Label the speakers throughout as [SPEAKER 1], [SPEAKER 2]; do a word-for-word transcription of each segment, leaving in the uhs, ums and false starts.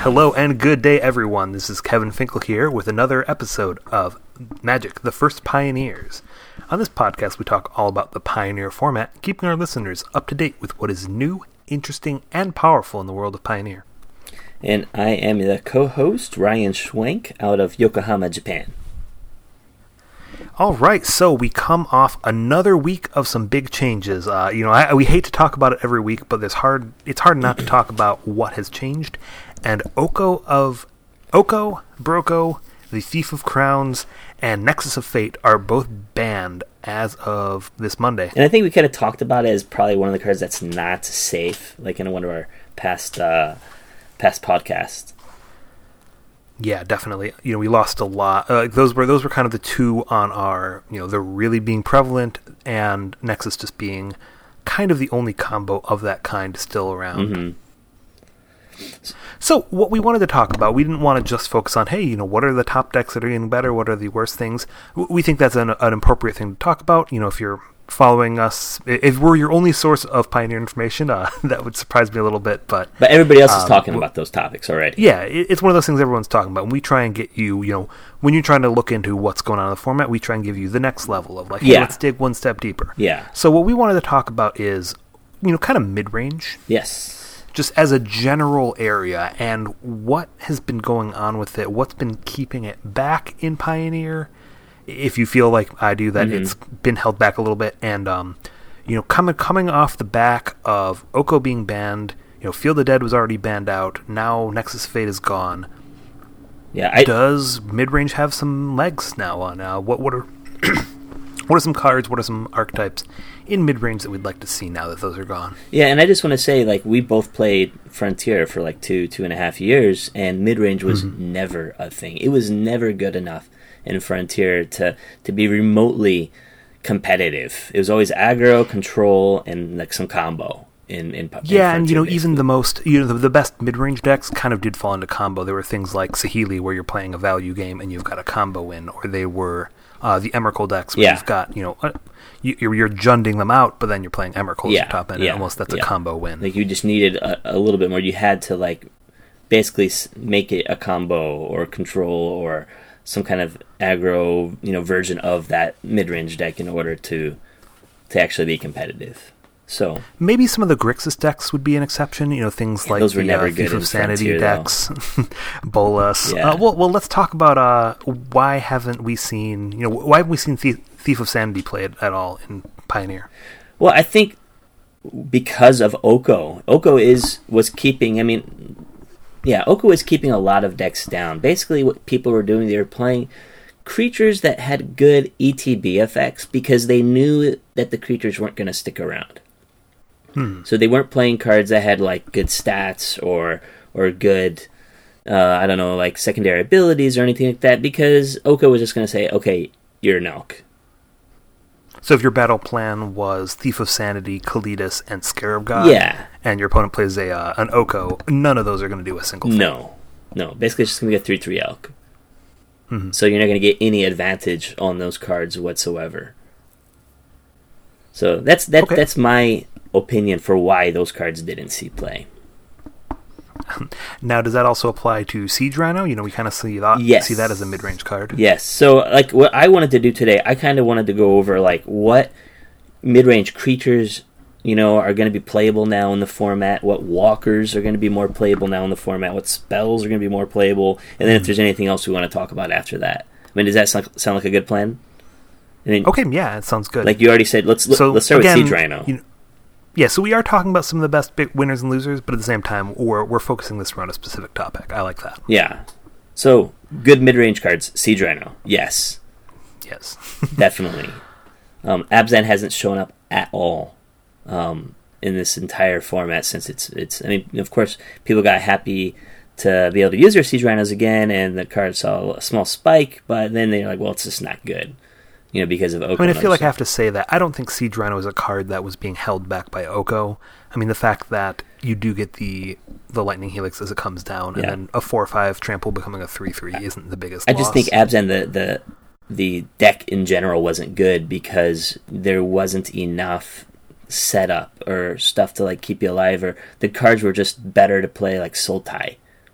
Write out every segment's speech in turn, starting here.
[SPEAKER 1] Hello and good day, everyone. This is Kevin Finkel here with another episode of Magic, the First Pioneers. On this podcast, we talk all about the Pioneer format, keeping our listeners up to date with what is new, interesting, and powerful in the world of Pioneer.
[SPEAKER 2] And I am the co-host, Ryan Schwenk, out of Yokohama, Japan.
[SPEAKER 1] All right, so we come off another week of some big changes. Uh, you know, I, we hate to talk about it every week, but there's hard. It's hard not to talk about what has changed. And Oko of Oko, Broko, the Thief of Crowns, and Nexus of Fate are both banned as of this Monday.
[SPEAKER 2] And I think we kind of talked about it as probably one of the cards that's not safe, like in one of our past uh, past podcasts.
[SPEAKER 1] Yeah, definitely. You know, we lost a lot. Uh, those were those were kind of the two on our, you know, they're really being prevalent, and Nexus just being kind of the only combo of that kind still around.
[SPEAKER 2] Mm-hmm.
[SPEAKER 1] So what we wanted to talk about, we didn't want to just focus on, hey, you know, what are the top decks that are getting better? What are the worst things? We think that's an, an appropriate thing to talk about. You know, if you're following us, if we're your only source of Pioneer information, uh, that would surprise me a little bit. But
[SPEAKER 2] but everybody else
[SPEAKER 1] um,
[SPEAKER 2] is talking about those topics already.
[SPEAKER 1] Yeah, it, it's one of those things everyone's talking about. And we try and get you, you know, when you're trying to look into what's going on in the format, we try and give you the next level of like, hey,
[SPEAKER 2] yeah.
[SPEAKER 1] let's dig one step deeper.
[SPEAKER 2] Yeah.
[SPEAKER 1] So what we wanted to talk about is, you know, kind of mid-range.
[SPEAKER 2] Yes.
[SPEAKER 1] Just as a general area, and what has been going on with it, what's been keeping it back in Pioneer, if you feel like I do, that
[SPEAKER 2] mm-hmm.
[SPEAKER 1] it's been held back a little bit, and, um, you know, coming coming off the back of Oko being banned, you know, Field of Dead was already banned out, now Nexus of Fate is gone.
[SPEAKER 2] Yeah, I,
[SPEAKER 1] Does mid-range have some legs now on uh, what what are what are some cards, what are some archetypes in mid-range that we'd like to see now that those are gone?
[SPEAKER 2] Yeah, and I just want to say, like, we both played Frontier for like two, two and a half years, and mid-range was mm-hmm. never a thing. It was never good enough in Frontier to, to be remotely competitive. It was always aggro, control, and like some combo. In, in,
[SPEAKER 1] yeah,
[SPEAKER 2] in
[SPEAKER 1] and you know,
[SPEAKER 2] basically.
[SPEAKER 1] even the most, you know, the, the best mid-range decks kind of did fall into combo. There were things like Saheeli, where you're playing a value game and you've got a combo win, or they were uh, the Emrakul decks, where
[SPEAKER 2] yeah.
[SPEAKER 1] you've got, you know, uh, you, you're, you're junding them out, but then you're playing Emrakul
[SPEAKER 2] yeah.
[SPEAKER 1] at the top end,
[SPEAKER 2] yeah.
[SPEAKER 1] and almost that's
[SPEAKER 2] yeah.
[SPEAKER 1] a combo win.
[SPEAKER 2] Like, you just needed a, a little bit more. You had to, like, basically make it a combo or control or some kind of aggro, you know, version of that mid-range deck in order to to actually be competitive. So
[SPEAKER 1] maybe some of the Grixis decks would be an exception. You know, things
[SPEAKER 2] yeah,
[SPEAKER 1] like
[SPEAKER 2] those were
[SPEAKER 1] the
[SPEAKER 2] never
[SPEAKER 1] uh,
[SPEAKER 2] good
[SPEAKER 1] Thief of Sanity
[SPEAKER 2] Frontier,
[SPEAKER 1] decks, Bolas.
[SPEAKER 2] Yeah.
[SPEAKER 1] Uh, well, well, let's talk about uh, why haven't we seen, you know, why haven't we seen Thief, Thief of Sanity played at all in Pioneer?
[SPEAKER 2] Well, I think because of Oko. Oko is was keeping. I mean, yeah, Oko was keeping a lot of decks down. Basically, what people were doing, they were playing creatures that had good E T B effects because they knew that the creatures weren't going to stick around.
[SPEAKER 1] Hmm.
[SPEAKER 2] So they weren't playing cards that had like good stats or or good, uh, I don't know, like secondary abilities or anything like that, because Oko was just going to say, okay, you're an elk.
[SPEAKER 1] So if your battle plan was Thief of Sanity, Kalidas, and Scarab God,
[SPEAKER 2] yeah,
[SPEAKER 1] and your opponent plays a uh, an Oko, none of those are going to do a single thing.
[SPEAKER 2] No, no. Basically, it's just going to be a three three elk.
[SPEAKER 1] Mm-hmm.
[SPEAKER 2] So you're not going to get any advantage on those cards whatsoever. So that's that.
[SPEAKER 1] Okay.
[SPEAKER 2] That's my opinion for why those cards didn't see play.
[SPEAKER 1] Now, does that also apply to Siege Rhino? You know, we kind of see that,
[SPEAKER 2] yes.
[SPEAKER 1] see that as a mid-range card.
[SPEAKER 2] Yes. So, like, what I wanted to do today, I kind of wanted to go over, like, what mid-range creatures, you know, are going to be playable now in the format, what walkers are going to be more playable now in the format, what spells are going to be more playable, and then if there's anything else we want to talk about after that. I mean, does that sound, sound like a good plan? I mean,
[SPEAKER 1] okay, yeah, it sounds good.
[SPEAKER 2] Like you already said, let's
[SPEAKER 1] so,
[SPEAKER 2] let's start
[SPEAKER 1] again,
[SPEAKER 2] with Siege Rhino.
[SPEAKER 1] You know, yeah, so we are talking about some of the best big winners and losers, but at the same time, we're we're focusing this around a specific topic. I like that.
[SPEAKER 2] Yeah. So, good mid-range cards, Siege Rhino. Yes.
[SPEAKER 1] Yes.
[SPEAKER 2] Definitely. Um, Abzan hasn't shown up at all um, in this entire format since it's, it's... I mean, of course, people got happy to be able to use their Siege Rhinos again, and the card saw a small spike, but then they're like, well, it's just not good. You know, because of Oko.
[SPEAKER 1] I mean, I feel like I have to say that I don't think Siege Rhino is a card that was being held back by Oko. I mean, the fact that you do get the the Lightning Helix as it comes down,
[SPEAKER 2] yeah.
[SPEAKER 1] and then a four or five trample becoming a three three isn't the biggest
[SPEAKER 2] I
[SPEAKER 1] loss.
[SPEAKER 2] just think Abzan, the, the, the deck in general wasn't good because there wasn't enough setup or stuff to like keep you alive, or the cards were just better to play like Sultai.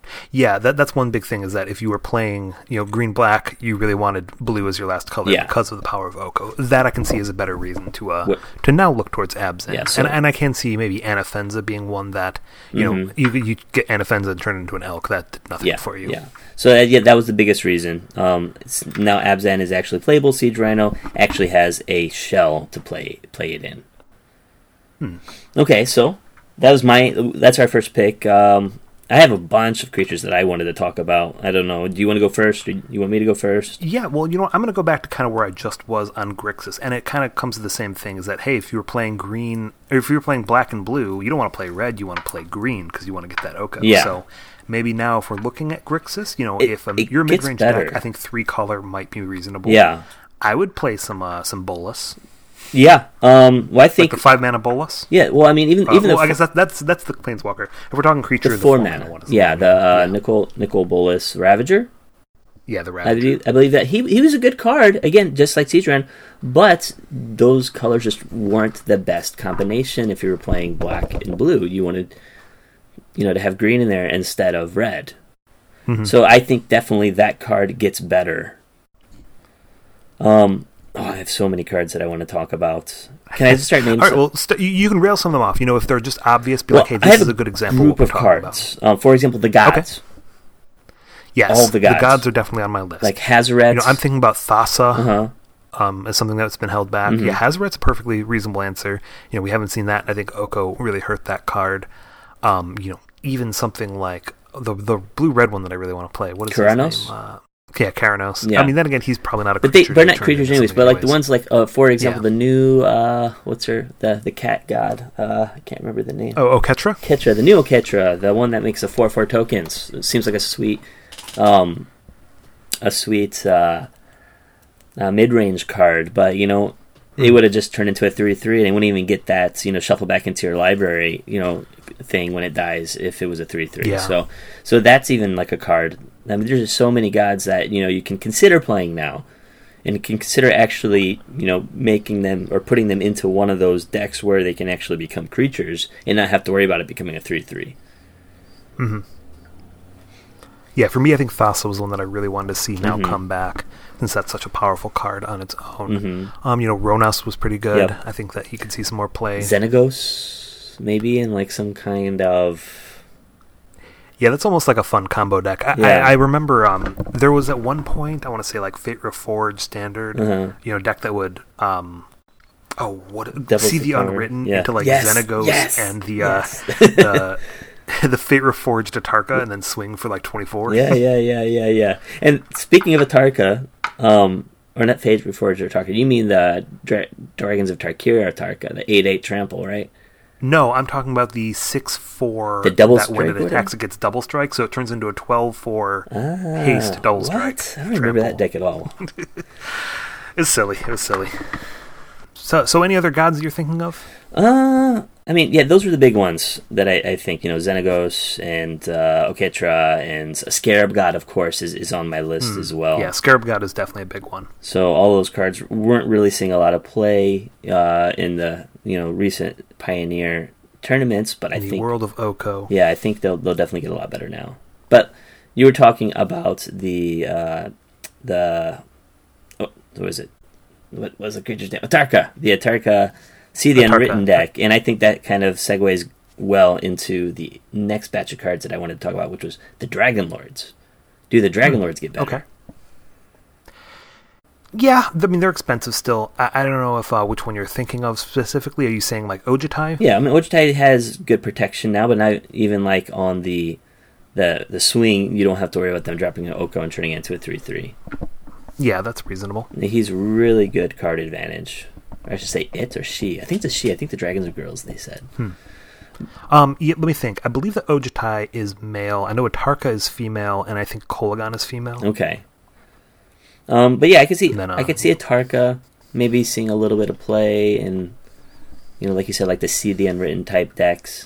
[SPEAKER 1] Yeah, that that's one big thing is that if you were playing, you know, green black, you really wanted blue as your last color
[SPEAKER 2] Yeah.
[SPEAKER 1] because of the power of Oko. That I can see as a better reason to uh
[SPEAKER 2] What-
[SPEAKER 1] to now look towards Abzan.
[SPEAKER 2] Yeah, so-
[SPEAKER 1] and and I can see maybe Anafenza being one that you know
[SPEAKER 2] Mhm.
[SPEAKER 1] you you get Anafenza and turn it into an elk. That did nothing
[SPEAKER 2] Yeah,
[SPEAKER 1] for you.
[SPEAKER 2] yeah. So uh, yeah, that was the biggest reason. Um, it's, now Abzan is actually playable. Siege Rhino actually has a shell to play play it in.
[SPEAKER 1] Hmm.
[SPEAKER 2] Okay, so that was my. That's our first pick. Um, I have a bunch of creatures that I wanted to talk about. I don't know. Do you want to go first? Or you want me to go first?
[SPEAKER 1] Yeah, well, you know what? I'm going to go back to kind of where I just was on Grixis, and it kind of comes to the same thing, is that, hey, if you were playing green, or if you were playing black and blue, you don't want to play red, you want to play green, because you want to get that Oko.
[SPEAKER 2] Yeah.
[SPEAKER 1] So maybe now if we're looking at Grixis, you know,
[SPEAKER 2] It-
[SPEAKER 1] if um,
[SPEAKER 2] it
[SPEAKER 1] your
[SPEAKER 2] gets
[SPEAKER 1] mid-range
[SPEAKER 2] better.
[SPEAKER 1] deck, I think three-color might be reasonable.
[SPEAKER 2] Yeah,
[SPEAKER 1] I would play some uh, some Bolas,
[SPEAKER 2] yeah. Um, well, I
[SPEAKER 1] like
[SPEAKER 2] think.
[SPEAKER 1] the five-mana Bolas.
[SPEAKER 2] Yeah. Well, I mean, even
[SPEAKER 1] Uh,
[SPEAKER 2] even
[SPEAKER 1] well,
[SPEAKER 2] the
[SPEAKER 1] I guess that, that's that's the Planeswalker. If we're talking creature,
[SPEAKER 2] the
[SPEAKER 1] the
[SPEAKER 2] four
[SPEAKER 1] four-mana
[SPEAKER 2] mana.
[SPEAKER 1] one is
[SPEAKER 2] Yeah, the uh,
[SPEAKER 1] yeah.
[SPEAKER 2] Nicol Nicol Bolas Ravager.
[SPEAKER 1] Yeah, the
[SPEAKER 2] I
[SPEAKER 1] Ravager.
[SPEAKER 2] believe, I believe that he he was a good card again, just like Citron, but those colors just weren't the best combination. If you were playing black and blue, you wanted, you know, to have green in there instead of red.
[SPEAKER 1] Mhm.
[SPEAKER 2] So I think definitely that card gets better. Um, oh, I have so many cards that I want to talk about. Can I just start naming?
[SPEAKER 1] All right,
[SPEAKER 2] some?
[SPEAKER 1] well, st- you, you can rail some of them off. You know, if they're just obvious, be
[SPEAKER 2] Well,
[SPEAKER 1] like, hey,
[SPEAKER 2] I
[SPEAKER 1] this
[SPEAKER 2] have
[SPEAKER 1] is a good example
[SPEAKER 2] group
[SPEAKER 1] of what
[SPEAKER 2] of
[SPEAKER 1] we're talking
[SPEAKER 2] cards. Um, for example, the gods,
[SPEAKER 1] Yes,
[SPEAKER 2] all the gods.
[SPEAKER 1] are definitely on my list.
[SPEAKER 2] like Hazoret.
[SPEAKER 1] you know, I'm thinking about Thassa
[SPEAKER 2] uh-huh.
[SPEAKER 1] um, as something that's been held back.
[SPEAKER 2] Mhm.
[SPEAKER 1] Yeah, Hazoret's a perfectly reasonable answer. You know, we haven't seen that. I think Oko really hurt that card. Um, you know, even something like the the blue red one that I really want to play. What is
[SPEAKER 2] Keranos?
[SPEAKER 1] his name? Uh, yeah, Keranos.
[SPEAKER 2] Yeah.
[SPEAKER 1] I mean, then again, he's probably not a
[SPEAKER 2] But they,
[SPEAKER 1] creature.
[SPEAKER 2] they're
[SPEAKER 1] to
[SPEAKER 2] not
[SPEAKER 1] turn
[SPEAKER 2] creatures
[SPEAKER 1] into
[SPEAKER 2] anyways.
[SPEAKER 1] something
[SPEAKER 2] But like the
[SPEAKER 1] anyways.
[SPEAKER 2] ones like, uh, for example,
[SPEAKER 1] Yeah.
[SPEAKER 2] the new uh, what's her the the cat god? Uh, I can't remember the name.
[SPEAKER 1] Oh, Oketra?
[SPEAKER 2] Ketra, the new Ketra, the one that makes a four four tokens. It seems like a sweet, um, a sweet uh, uh, mid range card. But you know, it would have just turned into a three three, and it wouldn't even get that you know shuffle back into your library you know thing when it dies if it was a three three.
[SPEAKER 1] Yeah.
[SPEAKER 2] So so that's even like a card. I mean, there's just so many gods that you know you can consider playing now, and can consider actually you know making them or putting them into one of those decks where they can actually become creatures and not have to worry about it becoming a three three.
[SPEAKER 1] Mm-hmm. Yeah, for me, I think Thassa was the one that I really wanted to see now
[SPEAKER 2] Mhm.
[SPEAKER 1] come back, since that's such a powerful card on its own.
[SPEAKER 2] Mhm.
[SPEAKER 1] Um, you know, Ronas was pretty good.
[SPEAKER 2] Yep.
[SPEAKER 1] I think that he could see some more play.
[SPEAKER 2] Xenagos, maybe in like some kind of
[SPEAKER 1] Yeah, that's almost like a fun combo deck. I,
[SPEAKER 2] Yeah.
[SPEAKER 1] I, I remember um, there was at one point, I want to say like Fate Reforged standard,
[SPEAKER 2] uh-huh.
[SPEAKER 1] you know, deck that would, um, oh, what,
[SPEAKER 2] Devil's
[SPEAKER 1] see the
[SPEAKER 2] Defiler.
[SPEAKER 1] Unwritten
[SPEAKER 2] Yeah.
[SPEAKER 1] into like
[SPEAKER 2] Yes,
[SPEAKER 1] Xenagos
[SPEAKER 2] yes,
[SPEAKER 1] and the,
[SPEAKER 2] yes.
[SPEAKER 1] uh, the, the Fate Reforged Atarka and then swing for like twenty-four.
[SPEAKER 2] yeah, yeah, yeah, yeah, yeah. And speaking of Atarka, um, or not Phage before Atarka, you mean the Dra- Dragons of Tarkir Atarka, the eight eight trample, right?
[SPEAKER 1] No, I'm talking about the six four
[SPEAKER 2] The double
[SPEAKER 1] that when
[SPEAKER 2] strike
[SPEAKER 1] it
[SPEAKER 2] with
[SPEAKER 1] attacks,
[SPEAKER 2] it?
[SPEAKER 1] it gets double strike, so it turns into a twelve four
[SPEAKER 2] Ah,
[SPEAKER 1] haste double
[SPEAKER 2] what?
[SPEAKER 1] strike.
[SPEAKER 2] I don't remember
[SPEAKER 1] trample.
[SPEAKER 2] that deck at all.
[SPEAKER 1] It's silly. It was silly. So, so any other gods you're thinking of?
[SPEAKER 2] Uh, I mean, yeah, those were the big ones that I, I think, you know, Xenagos and uh, Oketra and Scarab God, of course, is, is on my list as well.
[SPEAKER 1] Yeah, Scarab God is definitely a big one.
[SPEAKER 2] So all those cards weren't really seeing a lot of play uh, in the, you know, recent Pioneer tournaments, but I
[SPEAKER 1] In the
[SPEAKER 2] think,
[SPEAKER 1] world of Oko.
[SPEAKER 2] yeah, I think they'll they'll definitely get a lot better now. But you were talking about the uh, the oh, what was it? What was the creature's name? Atarka. The Atarka. See the
[SPEAKER 1] Atarka.
[SPEAKER 2] Unwritten deck, and I think that kind of segues well into the next batch of cards that I wanted to talk about, which was the Dragon Lords. Do the Dragon Lords get better?
[SPEAKER 1] Okay. Yeah, I mean, they're expensive still. I, I don't know if uh, which one you're thinking of specifically. Are you saying like Ojutai?
[SPEAKER 2] Yeah, I mean, Ojutai has good protection now, but not even like on the the the swing, you don't have to worry about them dropping an Oko and turning it into a three three.
[SPEAKER 1] Yeah, that's reasonable.
[SPEAKER 2] He's really good card advantage. Or I should say it or she. I think it's she. I think the dragons are girls, they said.
[SPEAKER 1] Hmm. Um, yeah, let me think. I believe that Ojutai is male. I know Atarka is female, and I think Kolagon is female.
[SPEAKER 2] Okay. Um, but yeah, I could see
[SPEAKER 1] And then, uh,
[SPEAKER 2] I could see Atarka maybe seeing a little bit of play and, you know, like you said, like the See the Unwritten type decks.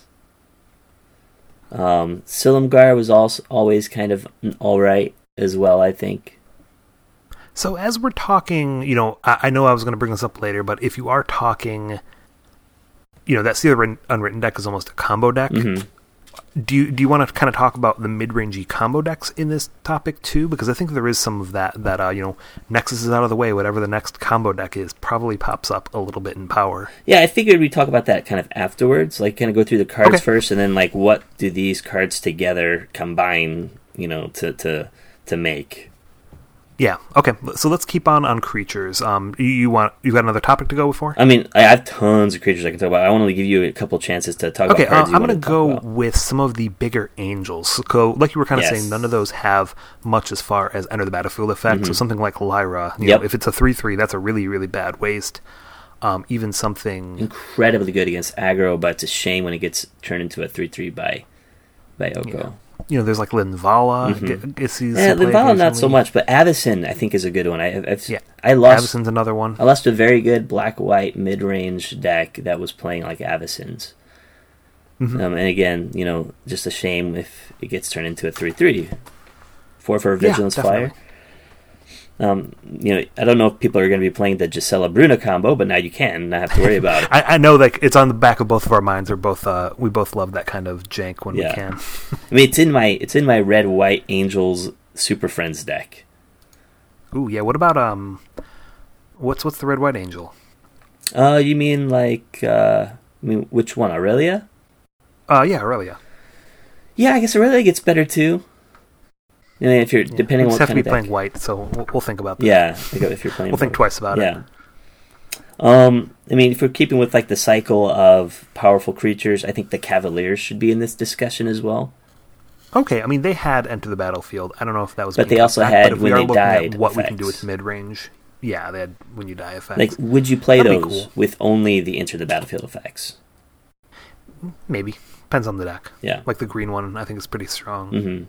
[SPEAKER 2] Um, Silumgar was also always kind of all right as well, I think.
[SPEAKER 1] So as we're talking, you know, I, I know I was going to bring this up later, but if you are talking, you know, that See the Unwritten deck is almost a combo deck.
[SPEAKER 2] Mm-hmm.
[SPEAKER 1] do you do you want to kind of talk about the mid-rangey combo decks in this topic too? Because I think there is some of that that uh, you know, Nexus is out of the way. Whatever the next combo deck is probably pops up a little bit in power.
[SPEAKER 2] Yeah, I figured we'd talk about that kind of afterwards. Like, kind of go through the cards
[SPEAKER 1] Okay.
[SPEAKER 2] first, and then like, what do these cards together combine? You know, to to to make.
[SPEAKER 1] Yeah. Okay. So let's keep on on creatures. Um, you, you want you got another topic to go before?
[SPEAKER 2] I mean, I have tons of creatures I can talk about. I want to give you a couple chances to talk
[SPEAKER 1] Okay,
[SPEAKER 2] about
[SPEAKER 1] uh,
[SPEAKER 2] cards. you
[SPEAKER 1] I'm
[SPEAKER 2] want
[SPEAKER 1] going to
[SPEAKER 2] talk
[SPEAKER 1] go
[SPEAKER 2] about.
[SPEAKER 1] with some of the bigger angels. So, like you were kind of
[SPEAKER 2] Yes.
[SPEAKER 1] saying, none of those have much as far as enter the battlefield effect. So
[SPEAKER 2] Mhm.
[SPEAKER 1] something like Lyra, you
[SPEAKER 2] Yep.
[SPEAKER 1] know, if it's a three three, that's a really, really bad waste. Um, even something...
[SPEAKER 2] Incredibly good against aggro, but it's a shame when it gets turned into a three three by by Oko.
[SPEAKER 1] Yeah. You know, there's like Linvala.
[SPEAKER 2] Mhm.
[SPEAKER 1] Get, gets these
[SPEAKER 2] Yeah,
[SPEAKER 1] to play
[SPEAKER 2] Linvala not so
[SPEAKER 1] occasionally.
[SPEAKER 2] much, but Avacyn I think is a good one. I I've,
[SPEAKER 1] Yeah.
[SPEAKER 2] I lost
[SPEAKER 1] Avacyn's another one.
[SPEAKER 2] I lost a very good black white mid range deck that was playing like Avacyn's.
[SPEAKER 1] Mhm.
[SPEAKER 2] Um, and again, you know, just a shame if it gets turned into a three three. Four for a Vigilance
[SPEAKER 1] definitely.
[SPEAKER 2] Flyer. Um, you know, I don't know if people are going to be playing the Gisela Bruna combo, but now you can not have to worry about it.
[SPEAKER 1] I, I know that it's on the back of both of our minds. We're both uh, we both love that kind of jank when
[SPEAKER 2] Yeah.
[SPEAKER 1] we can.
[SPEAKER 2] I mean, it's in my it's in my red white Angels Super Friends deck.
[SPEAKER 1] Ooh, yeah. What about um, what's what's the red white angel?
[SPEAKER 2] Uh, you mean like uh, I mean which one, Aurelia?
[SPEAKER 1] Uh, yeah, Aurelia.
[SPEAKER 2] Yeah, I guess Aurelia gets better too. I mean, if you're
[SPEAKER 1] Yeah.
[SPEAKER 2] depending
[SPEAKER 1] we
[SPEAKER 2] on
[SPEAKER 1] just
[SPEAKER 2] what
[SPEAKER 1] have to
[SPEAKER 2] kind
[SPEAKER 1] be
[SPEAKER 2] of deck.
[SPEAKER 1] playing white, so we'll, we'll think about that.
[SPEAKER 2] Yeah, like if you're playing.
[SPEAKER 1] We'll think
[SPEAKER 2] both.
[SPEAKER 1] twice about
[SPEAKER 2] Yeah.
[SPEAKER 1] it.
[SPEAKER 2] Um, I mean, if we're keeping with like the cycle of powerful creatures, I think the Cavaliers should be in this discussion as well.
[SPEAKER 1] Okay, I mean they had enter the battlefield. I don't know if that was.
[SPEAKER 2] But
[SPEAKER 1] being
[SPEAKER 2] they also
[SPEAKER 1] cut back,
[SPEAKER 2] had
[SPEAKER 1] but if we
[SPEAKER 2] when
[SPEAKER 1] are
[SPEAKER 2] they
[SPEAKER 1] looking
[SPEAKER 2] died
[SPEAKER 1] at what we can do
[SPEAKER 2] effects.
[SPEAKER 1] with mid range. Yeah, they had when you die effects.
[SPEAKER 2] Like, would you play
[SPEAKER 1] That'd be
[SPEAKER 2] those
[SPEAKER 1] cool.
[SPEAKER 2] with only the enter the battlefield effects?
[SPEAKER 1] Maybe depends on the deck.
[SPEAKER 2] Yeah.
[SPEAKER 1] Like the green one, I think is pretty strong.
[SPEAKER 2] Mm-hmm.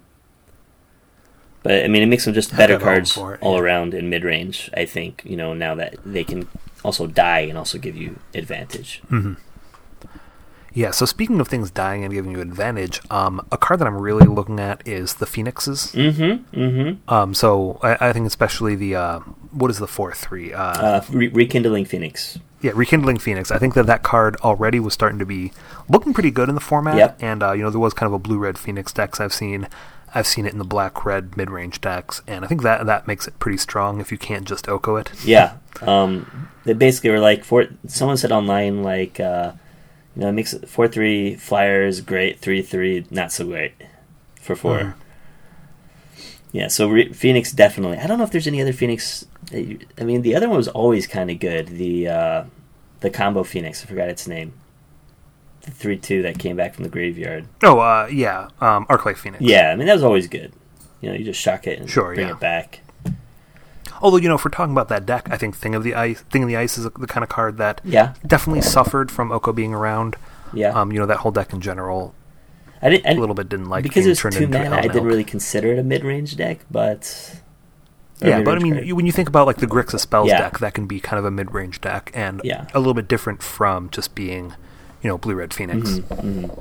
[SPEAKER 2] But I mean, it makes them just
[SPEAKER 1] Have
[SPEAKER 2] better
[SPEAKER 1] that going
[SPEAKER 2] cards
[SPEAKER 1] for it,
[SPEAKER 2] all
[SPEAKER 1] yeah.
[SPEAKER 2] around in mid range. I think, you know, now that they can also die and also give you advantage.
[SPEAKER 1] Mm-hmm. Yeah. So speaking of things dying and giving you advantage, um, a card that I'm really looking at is the Phoenixes.
[SPEAKER 2] Mm-hmm. Mm-hmm.
[SPEAKER 1] Um, so I, I think especially the uh, what is the four three? Uh,
[SPEAKER 2] Uh, re- rekindling Phoenix.
[SPEAKER 1] Yeah, Rekindling Phoenix. I think that that card already was starting to be looking pretty good in the format.
[SPEAKER 2] Yep.
[SPEAKER 1] And, uh, you know, there was kind of a blue-red Phoenix decks I've seen. I've seen it in the black-red mid-range decks. And I think that that makes it pretty strong if you can't just Oko it.
[SPEAKER 2] Yeah. Um, they basically were like, for someone said online, like, uh, you know, it makes four three flyers great, three three not so great for four.
[SPEAKER 1] Mhm.
[SPEAKER 2] Yeah, so Re- Phoenix definitely. I don't know if there's any other Phoenix. That you, I mean, the other one was always kind of good. The uh, the combo Phoenix. I forgot its name. The three two that came back from the graveyard.
[SPEAKER 1] Oh, uh, yeah, um, Arclight Phoenix.
[SPEAKER 2] Yeah, I mean that was always good. You know, you just shock it and
[SPEAKER 1] Sure,
[SPEAKER 2] bring
[SPEAKER 1] yeah.
[SPEAKER 2] it back.
[SPEAKER 1] Although, you know, if we're talking about that deck, I think Thing of the Ice, Thing of the Ice is the kind of card that
[SPEAKER 2] Yeah,
[SPEAKER 1] definitely suffered from Oko being around.
[SPEAKER 2] yeah.
[SPEAKER 1] Um, you know, that whole deck in general
[SPEAKER 2] I didn't. I
[SPEAKER 1] a
[SPEAKER 2] didn't
[SPEAKER 1] little bit didn't like
[SPEAKER 2] because
[SPEAKER 1] being
[SPEAKER 2] it was
[SPEAKER 1] turned
[SPEAKER 2] two
[SPEAKER 1] into
[SPEAKER 2] mana. I
[SPEAKER 1] Elden
[SPEAKER 2] didn't
[SPEAKER 1] Elk.
[SPEAKER 2] really consider it a mid range deck, but or
[SPEAKER 1] Yeah, but I
[SPEAKER 2] mid-range
[SPEAKER 1] mean,
[SPEAKER 2] card.
[SPEAKER 1] you, when you think about like the Grixis Spells
[SPEAKER 2] Yeah.
[SPEAKER 1] deck, that can be kind of a mid-range deck and
[SPEAKER 2] Yeah.
[SPEAKER 1] a little bit different from just being, you know, Blue-Red Phoenix.
[SPEAKER 2] Mhm, mhm.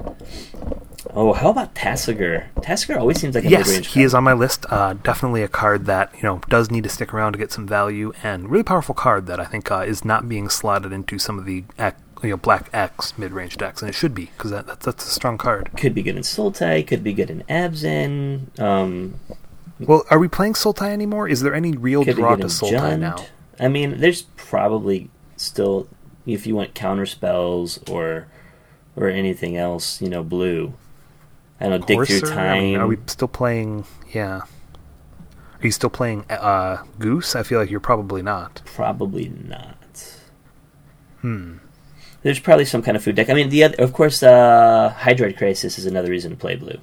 [SPEAKER 2] Oh, how about Tassiger? Tassiger always seems like a
[SPEAKER 1] Yes,
[SPEAKER 2] mid-range
[SPEAKER 1] he
[SPEAKER 2] card.
[SPEAKER 1] is on my list. Uh, definitely a card that, you know, does need to stick around to get some value, and really powerful card that I think uh, is not being slotted into some of the X, you know, Black X mid-range decks, and it should be because that, that's, that's a strong card.
[SPEAKER 2] Could be good in Sultai, could be good in Abzan, um,
[SPEAKER 1] Well, are we playing Sultai anymore? Is there any real
[SPEAKER 2] could be
[SPEAKER 1] draw
[SPEAKER 2] good
[SPEAKER 1] to
[SPEAKER 2] in
[SPEAKER 1] Sultai
[SPEAKER 2] Jund.
[SPEAKER 1] now?
[SPEAKER 2] I mean, there's probably still, if you want counter spells or or anything else, you know, blue. I don't know, dig through
[SPEAKER 1] Courser?
[SPEAKER 2] time.
[SPEAKER 1] I mean, are we still playing? Yeah. Are you still playing uh, Goose? I feel like you're probably not.
[SPEAKER 2] Probably not.
[SPEAKER 1] Hmm.
[SPEAKER 2] There's probably some kind of food deck. I mean, the other, of course, uh, Hydroid Crisis is another reason to play blue.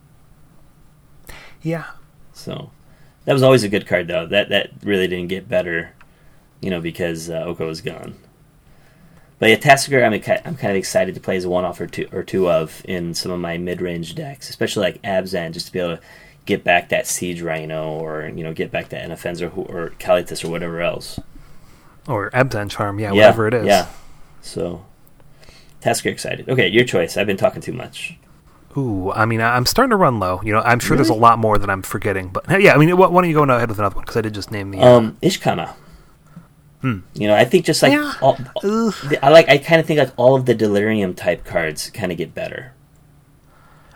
[SPEAKER 1] Yeah.
[SPEAKER 2] So that was always a good card, though. That that really didn't get better, you know, because uh, Oko was gone. But yeah, Tassiger, I'm a, I'm kind of excited to play as a one-off or two or two of in some of my mid-range decks, especially like Abzan, just to be able to get back that Siege Rhino or you know get back that Inoffense or, or Kalitas or whatever else.
[SPEAKER 1] Or Abzan Charm, yeah,
[SPEAKER 2] yeah,
[SPEAKER 1] whatever it is.
[SPEAKER 2] Yeah. So Tassiger excited. Okay, your choice. I've been talking too much.
[SPEAKER 1] Ooh, I mean, I- I'm starting to run low. You know, I'm sure there's a
[SPEAKER 2] Really?
[SPEAKER 1] lot more that I'm forgetting. But hey, yeah, I mean, wh- why don't you go ahead with another one? Because I did just name the.
[SPEAKER 2] Um, Ishkana.
[SPEAKER 1] Hmm.
[SPEAKER 2] You know, I think just like
[SPEAKER 1] Yeah.
[SPEAKER 2] all,
[SPEAKER 1] Ugh.
[SPEAKER 2] I like I kind of think like all of the Delirium type cards kind of get better.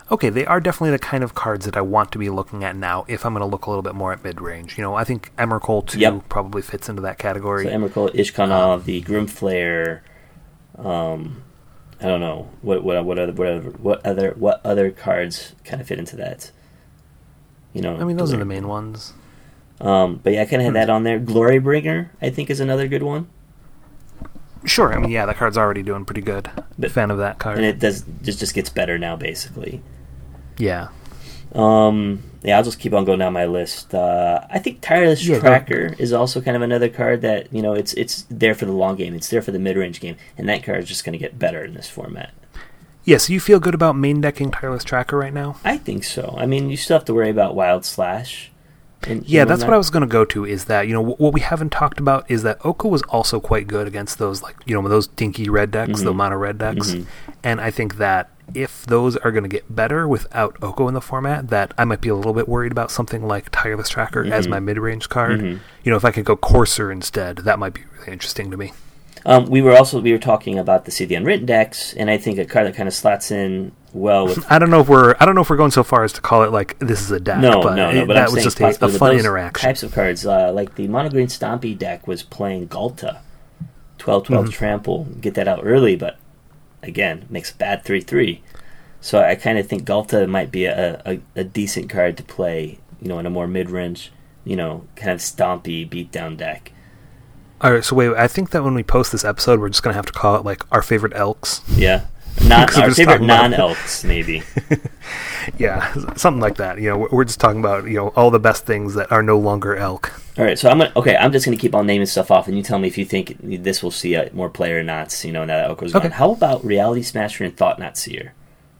[SPEAKER 1] okay, they are definitely the kind of cards that I want to be looking at now if I'm going to look a little bit more at mid-range. You know, I think Emrakul two yep. probably fits into that category.
[SPEAKER 2] So Emrakul, Ishkanov, um, the Grimflare, um, I don't know, what what what other, what other, what other, what other cards kind of fit into that? You know,
[SPEAKER 1] I mean, those are the main ones.
[SPEAKER 2] Um, but yeah, I kind of had
[SPEAKER 1] hmm.
[SPEAKER 2] that on there. Glorybringer, I think, is another good one.
[SPEAKER 1] Sure, I mean, yeah, that card's already doing pretty good. But, Fan of that card.
[SPEAKER 2] And it does just just gets better now, basically.
[SPEAKER 1] Yeah.
[SPEAKER 2] Um, yeah, I'll just keep on going down my list. Uh, I think Tireless yeah, Tracker is also kind of another card that, you know, it's it's there for the long game. It's there for the mid-range game. And that card is just going to get better in this format.
[SPEAKER 1] Yeah, so you feel good about main decking Tireless Tracker right now?
[SPEAKER 2] I think so. I mean, you still have to worry about Wild Slash.
[SPEAKER 1] And, yeah, that's what I was going to go to, is that, you know, w- what we haven't talked about is that Oko was also quite good against those, like, you know, those dinky red decks, mm-hmm. the mono red decks. Mm-hmm. And I think that if those are going to get better without Oko in the format, that I might be a little bit worried about something like Tireless Tracker mm-hmm. as my mid-range card. Mm-hmm. You know, if I could go Courser instead, that might be really interesting to me.
[SPEAKER 2] Um, we were also we were talking about the See the Unwritten decks, and I think a card that kind of slots in well with.
[SPEAKER 1] I don't know if we're I don't know if we're going so far as to call it like this is a deck.
[SPEAKER 2] No,
[SPEAKER 1] but
[SPEAKER 2] no, no.
[SPEAKER 1] It,
[SPEAKER 2] but
[SPEAKER 1] that
[SPEAKER 2] I'm
[SPEAKER 1] was just
[SPEAKER 2] a,
[SPEAKER 1] a fun interaction.
[SPEAKER 2] Types of cards, uh, like the Mono Green Stompy deck was playing Galta, twelve twelve mm-hmm. trample. Get that out early, but again makes a bad three three. So I kind of think Galta might be a, a a decent card to play, you know, in a more mid range, you know, kind of stompy beatdown deck.
[SPEAKER 1] All right, so wait, I think that when we post this episode, we're just going to have to call it, like, our favorite elks.
[SPEAKER 2] Yeah. Non, our favorite non-elks, maybe.
[SPEAKER 1] Yeah, something like that. You know, we're just talking about, you know, all the best things that are no longer elk.
[SPEAKER 2] All right, so I'm gonna, okay, I'm just going to keep on naming stuff off, and you tell me if you think this will see a, more play or not, you know, now that elk goes
[SPEAKER 1] okay.
[SPEAKER 2] on. How about Reality Smasher and Thought Knot Seer?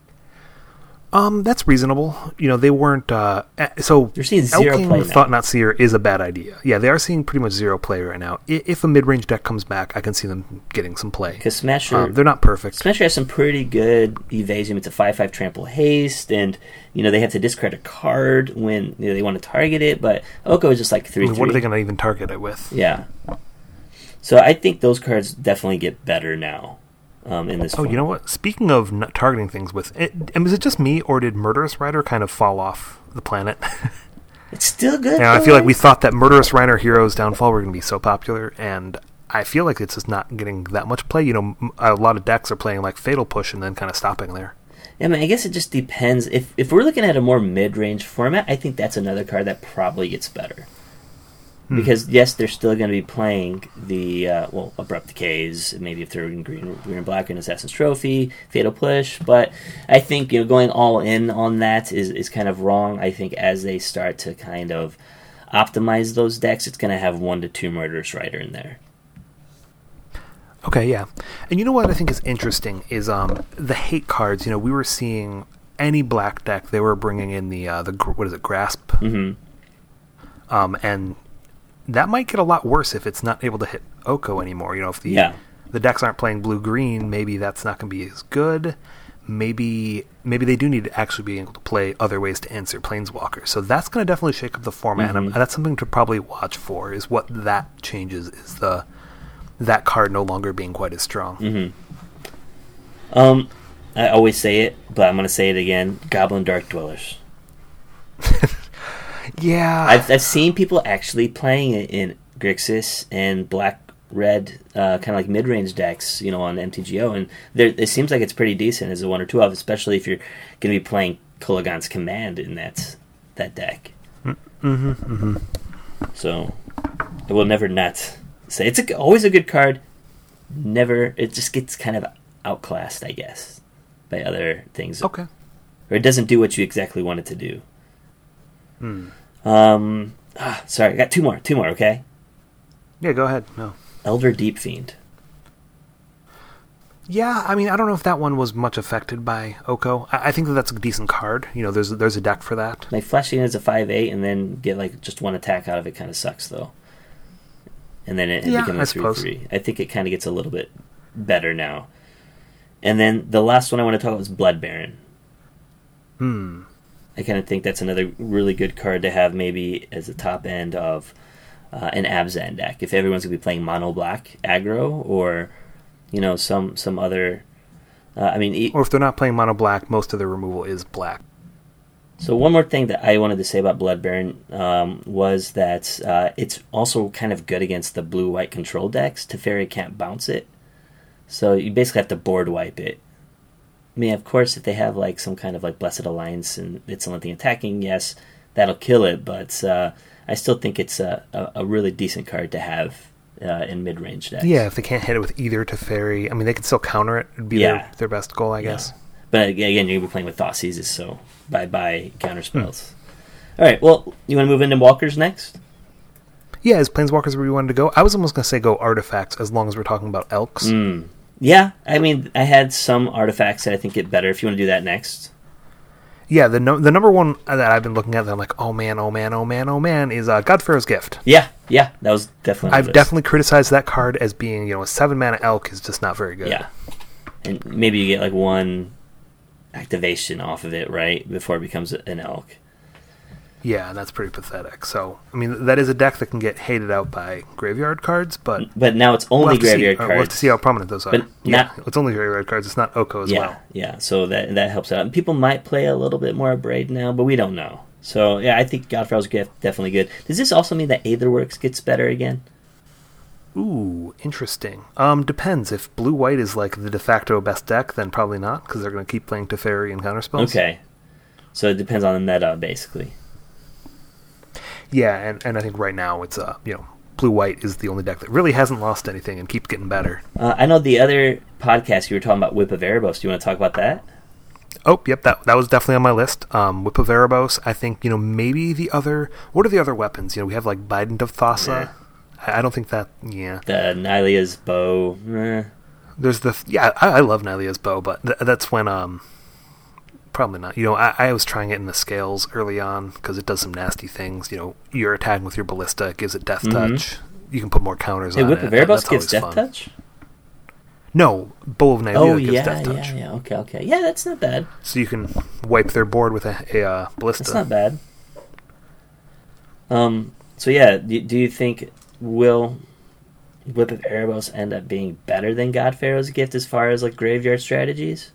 [SPEAKER 1] Um, that's reasonable. You know, they weren't. Uh, so
[SPEAKER 2] you're seeing zero
[SPEAKER 1] Elking
[SPEAKER 2] play
[SPEAKER 1] with
[SPEAKER 2] now.
[SPEAKER 1] Thought Knot Seer is a bad idea. Yeah, they are seeing pretty much zero play right now. If a mid-range deck comes back, I can see them getting some play.
[SPEAKER 2] Because Smasher,
[SPEAKER 1] um, they're not perfect.
[SPEAKER 2] Smasher has some pretty good evasion. It's a five five trample haste, and you know they have to discard a card when you know, they want to target it. But Oko is just like three.
[SPEAKER 1] I mean,
[SPEAKER 2] three.
[SPEAKER 1] What are they going to even target it with?
[SPEAKER 2] Yeah. So I think those cards definitely get better now. Um, in this
[SPEAKER 1] oh,
[SPEAKER 2] form.
[SPEAKER 1] You know what? Speaking of not targeting things with it, is it just me, or did Murderous Rider kind of fall off the planet?
[SPEAKER 2] It's still good.
[SPEAKER 1] Yeah, I feel like we thought that Murderous Rider Heroes Downfall were going to be so popular, and I feel like it's just not getting that much play. You know, a lot of decks are playing like Fatal Push and then kind of stopping there.
[SPEAKER 2] Yeah, I mean, I guess it just depends. If if we're looking at a more mid-range format, I think that's another card that probably gets better. Because, yes, they're still going to be playing the, uh, well, Abrupt Decays, maybe if they're in green, green and black, in Assassin's Trophy, Fatal Push, but I think, you know, going all in on that is, is kind of wrong. I think as they start to kind of optimize those decks, it's going to have one to two Murderous Rider in there.
[SPEAKER 1] Okay, yeah. And you know what I think is interesting is um, the hate cards. You know, we were seeing any black deck, they were bringing in the, uh, the what is it, Grasp?
[SPEAKER 2] Mm-hmm.
[SPEAKER 1] Um, and... that might get a lot worse if it's not able to hit Oko anymore. You know, if the
[SPEAKER 2] yeah.
[SPEAKER 1] the decks aren't playing blue-green, maybe that's not going to be as good. Maybe maybe they do need to actually be able to play other ways to answer Planeswalker. So that's going to definitely shake up the format. Mm-hmm. And that's something to probably watch for, is what that changes, is the that card no longer being quite as strong.
[SPEAKER 2] Mm-hmm. Um, I always say it, but I'm going to say it again. Goblin Dark Dwellers.
[SPEAKER 1] Yeah,
[SPEAKER 2] I've I've seen people actually playing it in Grixis and black red, uh, kind of like mid range decks, you know, on M T G O, and there it seems like it's pretty decent as a one or two of, especially if you're going to be playing Kolaghan's Command in that that deck.
[SPEAKER 1] Mm-hmm, mm-hmm.
[SPEAKER 2] So I will never not say it's a, always a good card. Never, it just gets kind of outclassed, I guess, by other things.
[SPEAKER 1] Okay,
[SPEAKER 2] or it doesn't do what you exactly want it to do.
[SPEAKER 1] Hmm.
[SPEAKER 2] Um, ah, sorry, I got two more. Two more, okay?
[SPEAKER 1] Yeah, go ahead. No.
[SPEAKER 2] Elder Deep Fiend.
[SPEAKER 1] Yeah, I mean, I don't know if that one was much affected by Oko. I, I think that that's a decent card. You know, there's there's a deck for that.
[SPEAKER 2] Like flashing as a five eight and then get like just one attack out of it kind of sucks though. And then it, it
[SPEAKER 1] yeah,
[SPEAKER 2] becomes a three three. I think it kind of gets a little bit better now. And then the last one I want to talk about is Blood Baron.
[SPEAKER 1] Hmm.
[SPEAKER 2] I kind of think that's another really good card to have maybe as a top end of uh, an Abzan deck. If everyone's going to be playing mono black aggro or, you know, some some other... Uh, I mean, e-
[SPEAKER 1] or if they're not playing mono black, most of their removal is black.
[SPEAKER 2] So one more thing that I wanted to say about Bloodburn um, was that uh, it's also kind of good against the blue-white control decks. Teferi can't bounce it. So you basically have to board wipe it. I mean, of course, if they have like some kind of like Blessed Alliance and it's the only thing attacking, yes, that'll kill it. But uh, I still think it's a, a, a really decent card to have uh, in mid-range decks.
[SPEAKER 1] Yeah, if they can't hit it with either Teferi, I mean, they can still counter it. It'd be
[SPEAKER 2] Yeah.
[SPEAKER 1] their, their best goal, I guess.
[SPEAKER 2] Yeah. But again, you're going to be playing with Thoughtseizes, so bye-bye counter spells. Hmm. All right, well, you want to move into Walkers next?
[SPEAKER 1] Yeah, is Planeswalkers where you wanted to go? I was almost going to say go Artifacts, as long as we're talking about Elks.
[SPEAKER 2] Mm. Yeah, I mean, I had some artifacts that I think get better. If you want to do that next.
[SPEAKER 1] Yeah, the no- the number one that I've been looking at that I'm like, oh man, oh man, oh man, oh man, is uh, Godpharaoh's Gift.
[SPEAKER 2] Yeah, yeah, that was definitely.
[SPEAKER 1] I've definitely criticized that card as being, you know, a seven mana Elk is just not very good.
[SPEAKER 2] Yeah, and maybe you get like one activation off of it, right, before it becomes an Elk.
[SPEAKER 1] Yeah, and that's pretty pathetic. So, I mean, that is a deck that can get hated out by graveyard cards, but
[SPEAKER 2] but now it's only
[SPEAKER 1] we'll
[SPEAKER 2] graveyard
[SPEAKER 1] see.
[SPEAKER 2] cards.
[SPEAKER 1] Uh, we'll have to see how prominent those are.
[SPEAKER 2] But
[SPEAKER 1] yeah,
[SPEAKER 2] not,
[SPEAKER 1] it's only graveyard cards. It's not Oko as
[SPEAKER 2] yeah,
[SPEAKER 1] well.
[SPEAKER 2] Yeah, so that that helps out. And people might play a little bit more Braid now, but we don't know. So, yeah, I think Godfrey's Gift definitely good. Does this also mean that Aetherworks gets better again?
[SPEAKER 1] Ooh, interesting. Um, depends. If blue-white is like the de facto best deck, then probably not, because they're going to keep playing Teferi and counterspells.
[SPEAKER 2] Okay. So it depends on the meta, basically.
[SPEAKER 1] Yeah, and, and I think right now it's, uh, you know, blue-white is the only deck that really hasn't lost anything and keeps getting better.
[SPEAKER 2] Uh, I know the other podcast you were talking about Whip of Erebos. Do you want to talk about that?
[SPEAKER 1] Oh, yep, that that was definitely on my list. Um, Whip of Erebos, I think, you know, maybe the other... What are the other weapons? You know, we have, like, Bident of Thassa.
[SPEAKER 2] Yeah.
[SPEAKER 1] I, I don't think that... Yeah.
[SPEAKER 2] The Nylia's Bow. Eh.
[SPEAKER 1] There's the... Yeah, I, I love Nylia's Bow, but th- that's when... um. Probably not. You know, I, I was trying it in the scales early on because it does some nasty things. You know, you're attacking with your ballista, it gives it death
[SPEAKER 2] Mm-hmm.
[SPEAKER 1] touch. You can put more counters
[SPEAKER 2] Hey,
[SPEAKER 1] on
[SPEAKER 2] Whip
[SPEAKER 1] it.
[SPEAKER 2] of Erebos
[SPEAKER 1] That's
[SPEAKER 2] gives
[SPEAKER 1] always
[SPEAKER 2] Death
[SPEAKER 1] fun.
[SPEAKER 2] Touch?
[SPEAKER 1] No, Bow of Nylia
[SPEAKER 2] Oh,
[SPEAKER 1] gives
[SPEAKER 2] yeah,
[SPEAKER 1] death touch.
[SPEAKER 2] yeah, yeah. Okay, okay. Yeah, that's not bad.
[SPEAKER 1] So you can wipe their board with a, a uh, ballista.
[SPEAKER 2] That's not bad. Um. So, yeah, do, do you think will Whip of Erebos end up being better than God Pharaoh's Gift as far as, like, graveyard strategies?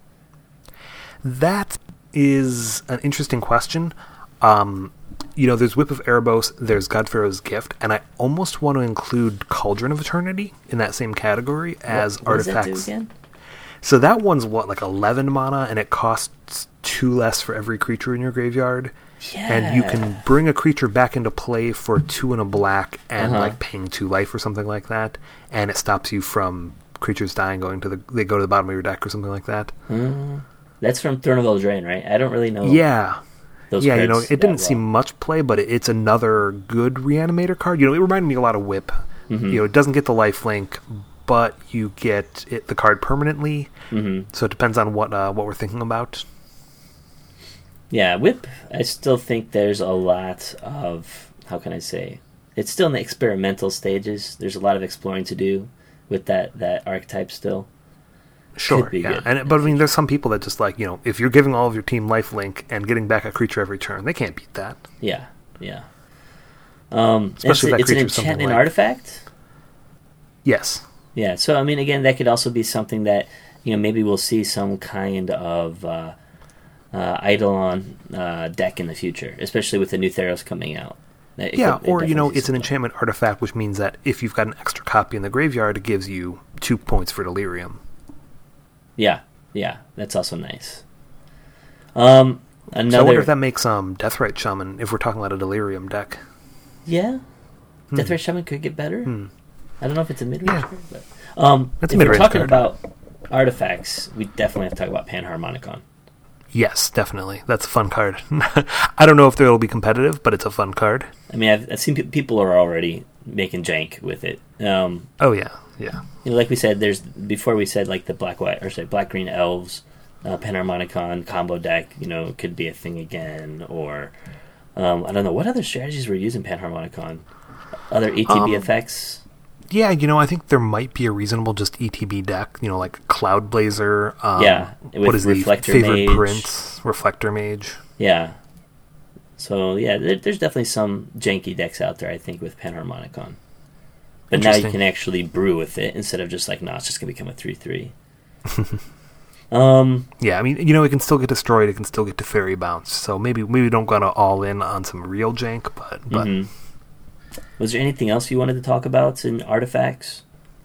[SPEAKER 1] That is an interesting question. Um, you know, there's Whip of Erebos, there's Godpharaoh's Gift, and I almost want to include Cauldron of Eternity in that same category as
[SPEAKER 2] what, what
[SPEAKER 1] artifacts.
[SPEAKER 2] Does that do again?
[SPEAKER 1] So that one's what, like eleven mana, and it costs two less for every creature in your graveyard.
[SPEAKER 2] Yeah.
[SPEAKER 1] And you can bring a creature back into play for two and a black and
[SPEAKER 2] Uh-huh.
[SPEAKER 1] like paying two life or something like that, and it stops you from creatures dying going to the they go to the bottom of your deck or something like that.
[SPEAKER 2] Mm. That's from Throne of Eldraine, right? I don't really know.
[SPEAKER 1] Yeah.
[SPEAKER 2] Those
[SPEAKER 1] yeah, you know,
[SPEAKER 2] cards
[SPEAKER 1] it
[SPEAKER 2] that
[SPEAKER 1] didn't see
[SPEAKER 2] well.
[SPEAKER 1] much play, but it, it's another good reanimator card. You know, it reminded me a lot of Whip.
[SPEAKER 2] Mm-hmm.
[SPEAKER 1] You know, it doesn't get the life link, but you get it, the card permanently.
[SPEAKER 2] Mm-hmm.
[SPEAKER 1] So it depends on what uh, what we're thinking about.
[SPEAKER 2] Yeah, Whip, I still think there's a lot of, how can I say, it's still in the experimental stages. There's a lot of exploring to do with that, that archetype still.
[SPEAKER 1] Sure,
[SPEAKER 2] Could be
[SPEAKER 1] yeah.
[SPEAKER 2] good.
[SPEAKER 1] And but I mean, there's some people that just like, you know, if you're giving all of your team life link and getting back a creature every turn, they can't beat that.
[SPEAKER 2] Yeah, yeah. Um,
[SPEAKER 1] Especially
[SPEAKER 2] it's,
[SPEAKER 1] if that
[SPEAKER 2] it's an
[SPEAKER 1] creature's something
[SPEAKER 2] enchantment
[SPEAKER 1] like-
[SPEAKER 2] artifact.
[SPEAKER 1] Yes.
[SPEAKER 2] Yeah, so I mean, again, that could also be something that, you know, maybe we'll see some kind of uh, uh, Eidolon uh, deck in the future, especially with the new Theros coming out. It
[SPEAKER 1] Yeah,
[SPEAKER 2] could- it
[SPEAKER 1] or, you know,
[SPEAKER 2] definitely
[SPEAKER 1] it's an
[SPEAKER 2] seems like-
[SPEAKER 1] enchantment artifact, which means that if you've got an extra copy in the graveyard, it gives you two points for Delirium.
[SPEAKER 2] Yeah, yeah, that's also nice. Um, another.
[SPEAKER 1] So I wonder if that makes um, Deathrite Shaman, if we're talking about a Delirium deck.
[SPEAKER 2] Yeah,
[SPEAKER 1] Hmm.
[SPEAKER 2] Death Ray Shaman could get better.
[SPEAKER 1] Hmm.
[SPEAKER 2] I don't know if it's a mid-range
[SPEAKER 1] Yeah.
[SPEAKER 2] card, but um,
[SPEAKER 1] That's a
[SPEAKER 2] if we're
[SPEAKER 1] mid-range
[SPEAKER 2] talking
[SPEAKER 1] card.
[SPEAKER 2] about artifacts, we definitely have to talk about Panharmonicon.
[SPEAKER 1] Yes, definitely. That's a fun card. I don't know if it'll be competitive, but it's a fun card.
[SPEAKER 2] I mean, I've, I've seen pe- people are already making jank with it. Um,
[SPEAKER 1] Oh, yeah, yeah.
[SPEAKER 2] you know, like we said, there's before we said like the black white or sorry black green elves, uh, Panharmonicon combo deck. You know, could be a thing again, or um, I don't know what other strategies we're using Panharmonicon. Other E T B
[SPEAKER 1] Um,
[SPEAKER 2] effects.
[SPEAKER 1] Yeah, you know, I think there might be a reasonable just E T B deck, you know, like Cloud Blazer. Um,
[SPEAKER 2] Yeah, with
[SPEAKER 1] what is the
[SPEAKER 2] Reflector
[SPEAKER 1] favorite
[SPEAKER 2] Mage.
[SPEAKER 1] prince? Reflector Mage.
[SPEAKER 2] Yeah. So yeah, there, there's definitely some janky decks out there. I think with Panharmonicon, but now you
[SPEAKER 1] Interesting.
[SPEAKER 2] can actually brew with it instead of just like, no, it's just gonna become a three three. Um,
[SPEAKER 1] Yeah, I mean, you know, it can still get destroyed. It can still get to fairy bounce. So maybe maybe don't go to all in on some real jank, but but
[SPEAKER 2] mhm. Was there anything else you wanted to talk about in artifacts?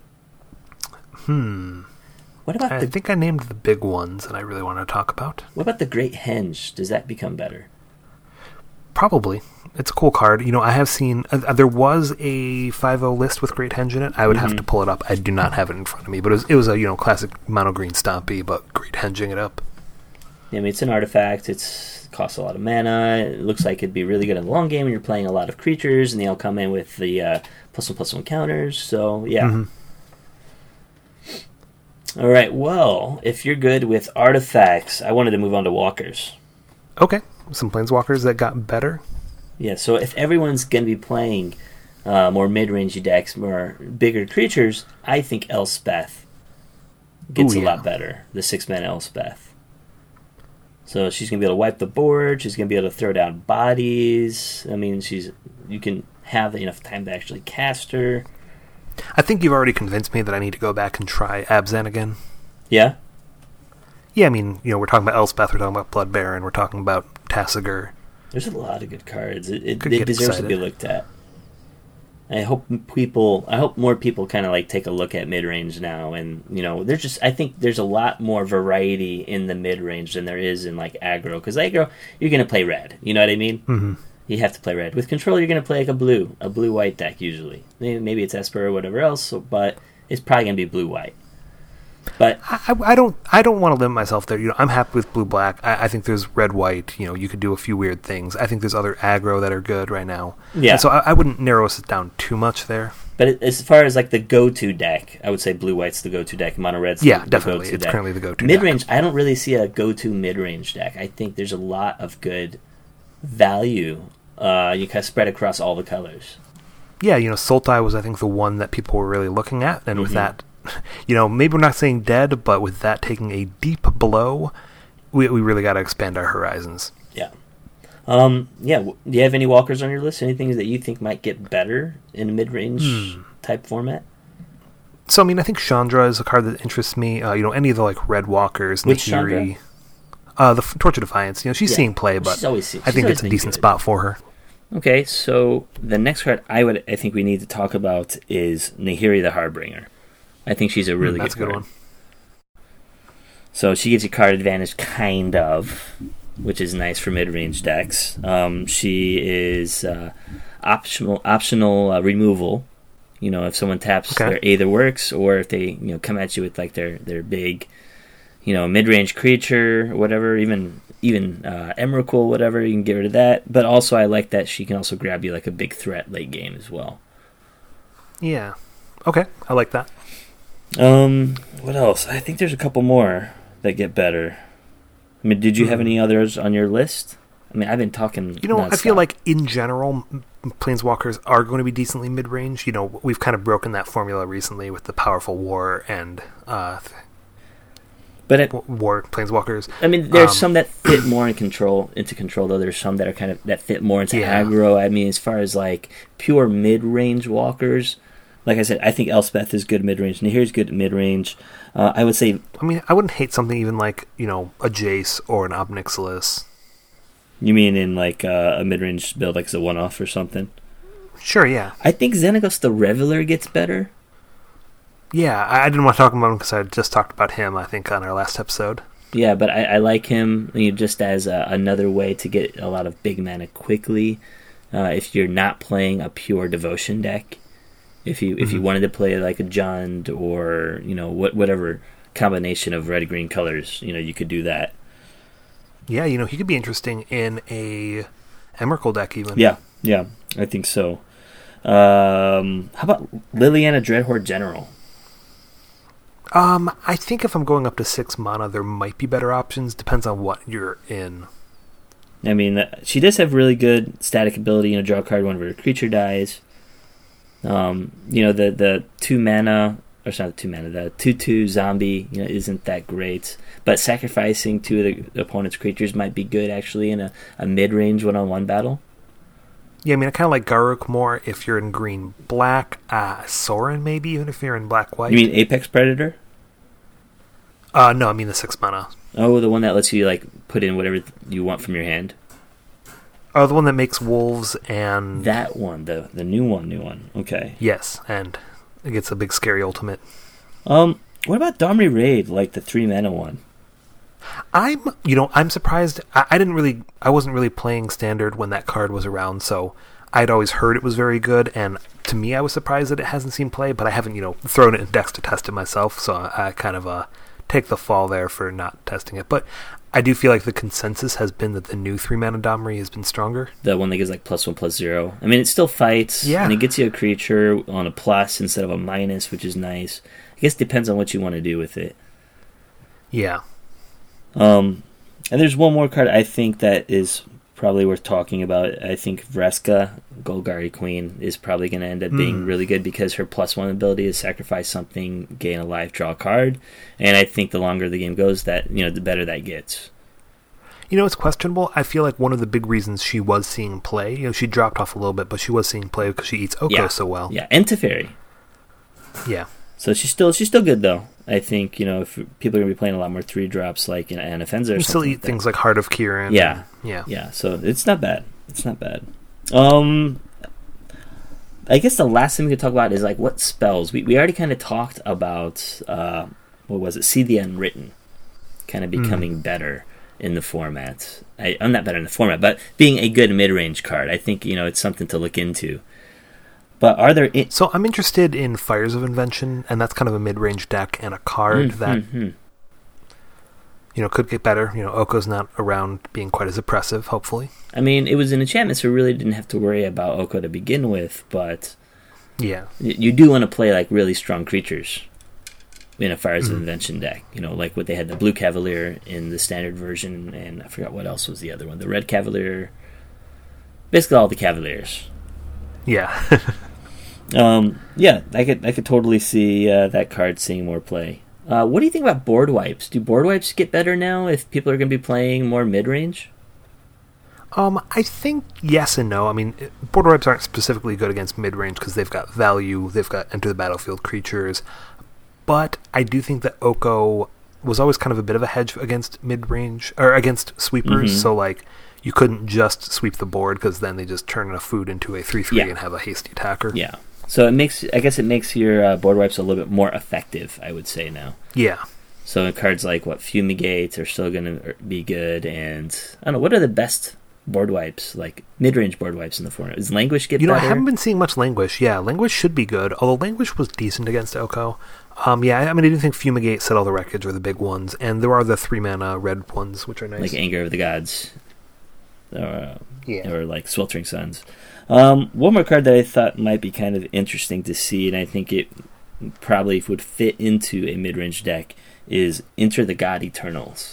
[SPEAKER 1] hmm.
[SPEAKER 2] What about
[SPEAKER 1] I
[SPEAKER 2] the
[SPEAKER 1] think I named the big ones that I really want to talk about.
[SPEAKER 2] What about the Great Henge? Does that become better?
[SPEAKER 1] Probably. It's a cool card. You know, I have seen... Uh, there was a five oh list with Great Henge in it. I would have
[SPEAKER 2] Mhm.
[SPEAKER 1] to pull it up. I do not have it in front of me. But it was, it was a, you know, classic mono green stompy, but Great Henging it up.
[SPEAKER 2] I mean, it's an artifact. It's it costs a lot of mana. It looks like it'd be really good in the long game when you're playing a lot of creatures, and they all come in with the uh, plus one, plus one counters. So, yeah.
[SPEAKER 1] Mhm.
[SPEAKER 2] All right, well, if you're good with artifacts, I wanted to move on to walkers.
[SPEAKER 1] Okay. Some planeswalkers that got better.
[SPEAKER 2] Yeah, so if everyone's going to be playing uh, more mid-range decks, more bigger creatures, I think Elspeth gets
[SPEAKER 1] Ooh,
[SPEAKER 2] a
[SPEAKER 1] yeah.
[SPEAKER 2] lot better, the six-man Elspeth. So she's going to be able to wipe the board, she's going to be able to throw down bodies. I mean, she's you can have enough time to actually cast her.
[SPEAKER 1] I think you've already convinced me that I need to go back and try Abzan again.
[SPEAKER 2] Yeah?
[SPEAKER 1] Yeah, I mean, you know, we're talking about Elspeth, we're talking about Blood Baron, we're talking about Tassiger.
[SPEAKER 2] There's a lot of good cards. It, it,
[SPEAKER 1] Could
[SPEAKER 2] it
[SPEAKER 1] get
[SPEAKER 2] deserves to
[SPEAKER 1] excited.
[SPEAKER 2] be looked at. I hope people. I hope more people kind of like take a look at mid range now, and you know, there's just. I think there's a lot more variety in the mid range than there is in like aggro. Because aggro, you're gonna play red. You know what I mean?
[SPEAKER 1] Mm-hmm.
[SPEAKER 2] You have to play red. With control, you're gonna play like a blue, a blue white deck usually. Maybe, maybe it's Esper or whatever else, so, but it's probably gonna be blue white. But
[SPEAKER 1] I, I don't I don't want to limit myself there. You know, I'm happy with blue black. I, I think there's red white. You know, you could do a few weird things. I think there's other aggro that are good right now.
[SPEAKER 2] Yeah.
[SPEAKER 1] And so I, I wouldn't narrow us down too much there.
[SPEAKER 2] but it, as far as like the go-to deck, I would say blue white's the go-to deck. Mono red's
[SPEAKER 1] Yeah,
[SPEAKER 2] the, the
[SPEAKER 1] definitely.
[SPEAKER 2] go-to
[SPEAKER 1] It's
[SPEAKER 2] deck.
[SPEAKER 1] currently the go-to
[SPEAKER 2] Mid
[SPEAKER 1] deck.
[SPEAKER 2] range, I don't really see a go-to mid range deck. I think there's a lot of good value. Uh, you kind of spread across all the colors.
[SPEAKER 1] Yeah, you know, Sultai was I think the one that people were really looking at, and with
[SPEAKER 2] Mhm.
[SPEAKER 1] that, you know, maybe we're not saying dead, but with that taking a deep blow, we we really got to expand our horizons.
[SPEAKER 2] Yeah. Um, yeah. w- Do you have any walkers on your list? Anything that you think might get better in a mid-range
[SPEAKER 1] Hmm.
[SPEAKER 2] type format?
[SPEAKER 1] So I mean, I think Chandra is a card that interests me. Uh, you know, any of the like red walkers,
[SPEAKER 2] Which
[SPEAKER 1] Nahiri, uh, the F- Torch of Defiance. You know, she's
[SPEAKER 2] Yeah.
[SPEAKER 1] seeing play, but
[SPEAKER 2] She's always seen-
[SPEAKER 1] I
[SPEAKER 2] she's
[SPEAKER 1] think
[SPEAKER 2] always
[SPEAKER 1] it's a
[SPEAKER 2] been
[SPEAKER 1] decent
[SPEAKER 2] good.
[SPEAKER 1] spot for her.
[SPEAKER 2] Okay, so the next card I would I think we need to talk about is Nahiri the Harbinger. I think she's a really
[SPEAKER 1] Mm, that's
[SPEAKER 2] good,
[SPEAKER 1] a good
[SPEAKER 2] card.
[SPEAKER 1] one.
[SPEAKER 2] So she gives you card advantage, kind of, which is nice for mid-range decks. Um, she is uh, optional optional uh, removal. You know, if someone taps,
[SPEAKER 1] Okay.
[SPEAKER 2] their either works, or if they you know come at you with like their their big, you know, mid-range creature, whatever, even even uh, Emrakul, whatever, you can get rid of that. But also, I like that she can also grab you like a big threat late game as well.
[SPEAKER 1] Yeah. Okay, I like that.
[SPEAKER 2] Um, what else? I think there's a couple more that get better. I mean, did you have
[SPEAKER 1] Hmm.
[SPEAKER 2] any others on your list? I mean, I've been talking.
[SPEAKER 1] You know, I feel
[SPEAKER 2] nonstop.
[SPEAKER 1] like in general, m- planeswalkers are going to be decently mid-range. You know, we've kind of broken that formula recently with the powerful war and uh, th-
[SPEAKER 2] but it,
[SPEAKER 1] w- war planeswalkers.
[SPEAKER 2] I mean, there's
[SPEAKER 1] um,
[SPEAKER 2] some that fit more in control into control. Though there's some that are kind of that fit more into
[SPEAKER 1] Yeah.
[SPEAKER 2] aggro. I mean, as far as like pure mid-range walkers, like I said, I think Elspeth is good mid-range. Nahir's good mid-range. Uh, I would say,
[SPEAKER 1] I mean, I wouldn't hate something even like, you know, a Jace or an Ob Nixilis.
[SPEAKER 2] you mean in like uh, a mid-range build, like as a one-off or something.
[SPEAKER 1] Sure, yeah.
[SPEAKER 2] I think Xenagos the Reveler gets better.
[SPEAKER 1] Yeah, I, I didn't want to talk about him because I just talked about him, I think, on our last episode.
[SPEAKER 2] Yeah, but I, I like him you know, just as a, another way to get a lot of big mana quickly. Uh, if you're not playing a pure devotion deck, if you if you
[SPEAKER 1] Mhm.
[SPEAKER 2] wanted to play like a Jund or you know what whatever combination of red green colors, you know you could do that.
[SPEAKER 1] Yeah, you know, he could be interesting in a Emrakul deck even.
[SPEAKER 2] Yeah, yeah, I think so. Um, how about Liliana Dreadhorde General?
[SPEAKER 1] Um, I think if I'm going up to six mana, there might be better options. Depends on what you're in.
[SPEAKER 2] I mean, uh, she does have really good static ability. You know, draw a card whenever a creature dies. Um, you know, the the two mana, or it's not the two mana, the two two zombie, you know, isn't that great. But sacrificing two of the opponent's creatures might be good actually in a, a mid range one on one battle.
[SPEAKER 1] Yeah, I mean, I kind of like Garruk more if you're in green black. Uh, Sorin maybe even if you're in black white.
[SPEAKER 2] You mean Apex Predator?
[SPEAKER 1] Uh, no, I mean the six mana.
[SPEAKER 2] Oh, the one that lets you like put in whatever you want from your hand.
[SPEAKER 1] Oh, the one that makes wolves and
[SPEAKER 2] that one, the the new one, new one. Okay.
[SPEAKER 1] Yes, and it gets a big scary ultimate.
[SPEAKER 2] Um, what about Domri Raid, like the three mana one?
[SPEAKER 1] I'm, you know, I'm surprised. I, I didn't really, I wasn't really playing Standard when that card was around, so I'd always heard it was very good, and to me, I was surprised that it hasn't seen play, but I haven't, you know, thrown it in decks to test it myself, so I, I kind of uh, take the fall there for not testing it. But I do feel like the consensus has been that the new three mana Domri has been stronger.
[SPEAKER 2] The one that gives like plus one, plus zero. I mean, it still fights,
[SPEAKER 1] yeah.
[SPEAKER 2] and it gets you a creature on a plus instead of a minus, which is nice. I guess it depends on what you want to do with it.
[SPEAKER 1] Yeah.
[SPEAKER 2] Um, and there's one more card I think that is probably worth talking about. I think Vraska, Golgari Queen, is probably going to end up being mm. really good because her plus one ability is sacrifice something, gain a life, draw a card. And I think the longer the game goes, that you know, the better that gets.
[SPEAKER 1] You know, it's questionable. I feel like one of the big reasons she was seeing play, you know, she dropped off a little bit, but she was seeing play because she eats Oko
[SPEAKER 2] yeah.
[SPEAKER 1] so well.
[SPEAKER 2] Yeah, and Teferi.
[SPEAKER 1] Yeah.
[SPEAKER 2] So she's still she's still good though. I think, you know, if people are going to be playing a lot more three drops like, you know, Anafenza or
[SPEAKER 1] you
[SPEAKER 2] something.
[SPEAKER 1] Still eat
[SPEAKER 2] like
[SPEAKER 1] things like Heart of Kiran.
[SPEAKER 2] Yeah.
[SPEAKER 1] And, yeah.
[SPEAKER 2] Yeah. So it's not bad. It's not bad. Um, I guess the last thing we could talk about is like what spells. We we already kind of talked about uh, what was it? See the Unwritten, kind of becoming mm. better in the format. I, I'm not better in the format, but being a good mid-range card. I think, you know, it's something to look into. But are there... In-
[SPEAKER 1] so I'm interested in Fires of Invention, and that's kind of a mid-range deck and a card
[SPEAKER 2] mm,
[SPEAKER 1] that,
[SPEAKER 2] mm-hmm.
[SPEAKER 1] you know, could get better. You know, Oko's not around being quite as oppressive, hopefully.
[SPEAKER 2] I mean, it was an enchantment, so we really didn't have to worry about Oko to begin with, but...
[SPEAKER 1] Yeah.
[SPEAKER 2] Y- you do want to play, like, really strong creatures in a Fires mm. of Invention deck. You know, like what they had, the Blue Cavalier in the standard version, and I forgot what else was the other one. The Red Cavalier. Basically all the Cavaliers.
[SPEAKER 1] Yeah.
[SPEAKER 2] Um, yeah, I could I could totally see uh, that card seeing more play. Uh, what do you think about board wipes? Do board wipes get better now if people are going to be playing more mid-range?
[SPEAKER 1] Um, I think yes and no. I mean, board wipes aren't specifically good against mid-range because they've got value, they've got enter the battlefield creatures, but I do think that Oko was always kind of a bit of a hedge against mid-range, or against sweepers, mm-hmm. so like... You couldn't just sweep the board because then they just turn a food into a three three yeah. and have a hasty attacker.
[SPEAKER 2] Yeah. So it makes, I guess it makes your uh, board wipes a little bit more effective, I would say now.
[SPEAKER 1] Yeah.
[SPEAKER 2] So cards like, what, Fumigate are still going to be good, and, I don't know, what are the best board wipes, like mid-range board wipes in the format? Does Languish get
[SPEAKER 1] you know,
[SPEAKER 2] better?
[SPEAKER 1] I haven't been seeing much Languish. Yeah, Languish should be good, although Languish was decent against Oko. Um, yeah, I mean, I do think Fumigate, Settle the Wreckage are the big ones, and there are the three-mana red ones, which are nice.
[SPEAKER 2] Like Anger of the Gods. Or, uh,
[SPEAKER 1] yeah.
[SPEAKER 2] or like Sweltering Suns. Um, one more card that I thought might be kind of interesting to see, and I think it probably would fit into a mid-range deck, is Enter the God Eternals.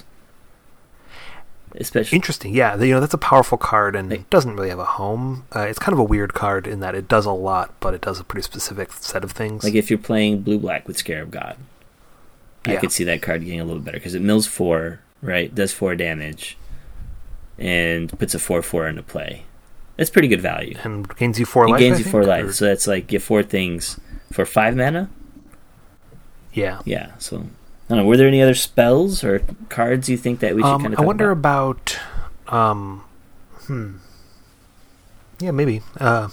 [SPEAKER 2] Especially
[SPEAKER 1] interesting, yeah. You know, that's a powerful card, and
[SPEAKER 2] like,
[SPEAKER 1] it doesn't really have a home. Uh, it's kind of a weird card in that it does a lot, but it does a pretty specific set of things.
[SPEAKER 2] Like if you're playing blue-black with Scarab God, yeah. I could see that card getting a little better because it mills four, right? Does four damage. And puts a four four into play. That's pretty good value.
[SPEAKER 1] And gains you four
[SPEAKER 2] it
[SPEAKER 1] life,
[SPEAKER 2] gains
[SPEAKER 1] I
[SPEAKER 2] you
[SPEAKER 1] think,
[SPEAKER 2] four
[SPEAKER 1] or?
[SPEAKER 2] life. So that's like, get four things for five mana?
[SPEAKER 1] Yeah.
[SPEAKER 2] Yeah, so... I don't know, were there any other spells or cards you think that we should
[SPEAKER 1] um,
[SPEAKER 2] kind of
[SPEAKER 1] I wonder
[SPEAKER 2] about?
[SPEAKER 1] about... Um, hmm. Yeah, maybe. Uh,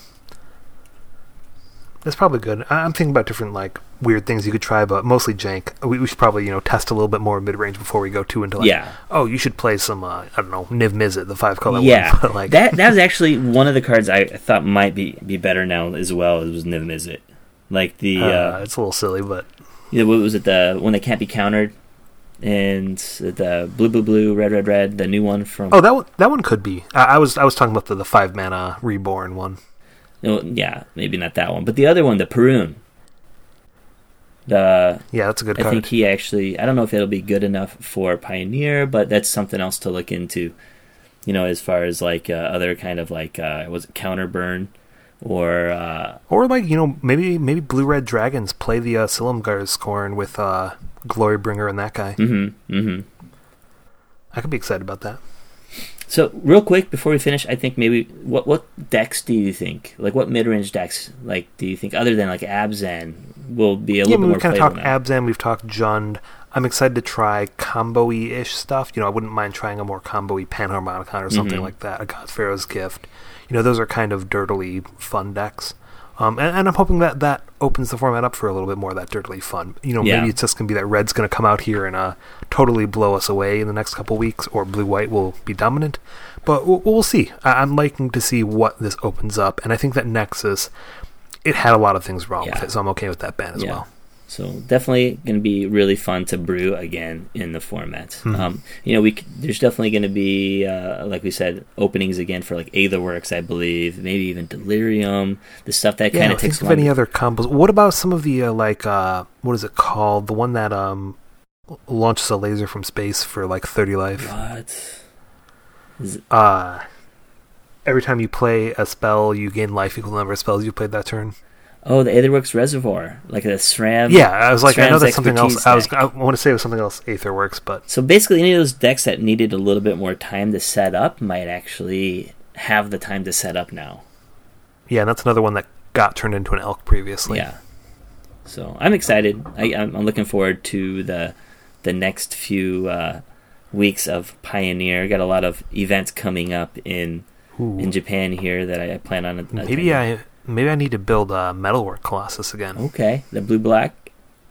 [SPEAKER 1] that's probably good. I'm thinking about different, like, weird things you could try, but mostly jank. We, we should probably, you know, test a little bit more mid-range before we go too into, like,
[SPEAKER 2] yeah.
[SPEAKER 1] oh, you should play some, uh, I don't know, Niv Mizzet, the five-color
[SPEAKER 2] yeah.
[SPEAKER 1] one. But like
[SPEAKER 2] that that was actually one of the cards I thought might be, be better now as well. It was Niv Mizzet. Like the... Uh,
[SPEAKER 1] uh, it's a little silly, but...
[SPEAKER 2] Yeah, what was it? The one that can't be countered? And the blue, blue, blue, red, red, red, the new one from...
[SPEAKER 1] Oh, that one, that one could be. I, I was I was talking about the, the five-mana Reborn one.
[SPEAKER 2] No, yeah, maybe not that one. But the other one, the Perun. The,
[SPEAKER 1] yeah, that's a good
[SPEAKER 2] I
[SPEAKER 1] card.
[SPEAKER 2] think he actually... I don't know if it'll be good enough for Pioneer, but that's something else to look into. You know, as far as like uh, other kind of like... Uh, was it Counter Burn? Or... Uh,
[SPEAKER 1] or like, you know, maybe maybe Blue-Red Dragons play the uh, Silumgar's Scorn with uh, Glorybringer and that guy.
[SPEAKER 2] Mm-hmm, mm-hmm.
[SPEAKER 1] I could be excited about that.
[SPEAKER 2] So, real quick, before we finish, I think maybe... What what decks do you think? Like, what mid-range decks, like, do you think, other than, like, Abzan, will be a
[SPEAKER 1] yeah,
[SPEAKER 2] little bit more
[SPEAKER 1] we've kind
[SPEAKER 2] playable
[SPEAKER 1] of talked
[SPEAKER 2] now?
[SPEAKER 1] Abzan, we've talked Jund. I'm excited to try combo-y-ish stuff. You know, I wouldn't mind trying a more combo-y Panharmonicon or something mm-hmm. like that, a God's Pharaoh's Gift. You know, those are kind of dirtily fun decks. Um, and, and I'm hoping that that opens the format up for a little bit more of that dirtily fun. You know, yeah. maybe it's just going to be that Red's going to come out here and uh, totally blow us away in the next couple weeks, or Blue-White will be dominant. But we'll, we'll see. I, I'm liking to see what this opens up, and I think that Nexus, it had a lot of things wrong yeah. with it, so I'm okay with that ban as yeah. well.
[SPEAKER 2] So definitely going to be really fun to brew again in the format. Mm-hmm. Um, you know, we c- there's definitely going to be, uh, like we said, openings again for like Aetherworks, I believe, maybe even Delirium, the stuff that
[SPEAKER 1] yeah,
[SPEAKER 2] kind of takes.
[SPEAKER 1] Think of any other combos? What about some of the uh, like uh, what is it called? The one that um, launches a laser from space for like thirty life.
[SPEAKER 2] What? Is it-
[SPEAKER 1] uh, every time you play a spell, you gain life equal to the number of spells you played that turn.
[SPEAKER 2] Oh, the Aetherworks Reservoir, like a SRAM.
[SPEAKER 1] Yeah, I was like,
[SPEAKER 2] SRAM's
[SPEAKER 1] I know that's something else.
[SPEAKER 2] deck.
[SPEAKER 1] I was, I want to say it was something else. Aetherworks, but
[SPEAKER 2] so basically, any of those decks that needed a little bit more time to set up might actually have the time to set up now.
[SPEAKER 1] Yeah, and that's another one that got turned into an elk previously.
[SPEAKER 2] Yeah. So I'm excited. I, I'm, I'm looking forward to the the next few uh, weeks of Pioneer. Got a lot of events coming up in Ooh. in Japan here that I, I plan on.
[SPEAKER 1] Maybe attending. I. Maybe I need to build a Metalwork Colossus again.
[SPEAKER 2] Okay, the blue-black?